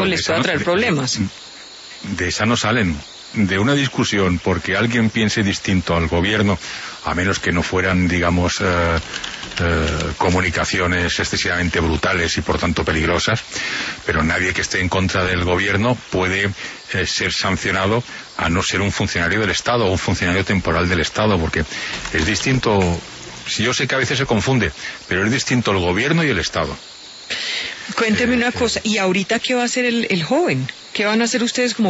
eso les pueda traer problemas. De esa no salen. De una discusión porque alguien piense distinto al gobierno, a menos que no fueran, digamos, comunicaciones excesivamente brutales y por tanto peligrosas, pero nadie que esté en contra del gobierno puede ser sancionado a no ser un funcionario del Estado o un funcionario temporal del Estado, porque es distinto. Si yo sé que a veces se confunde, pero es distinto el gobierno y el Estado. Cuénteme una cosa, ¿y ahorita qué va a hacer el joven? ¿Qué van a hacer ustedes como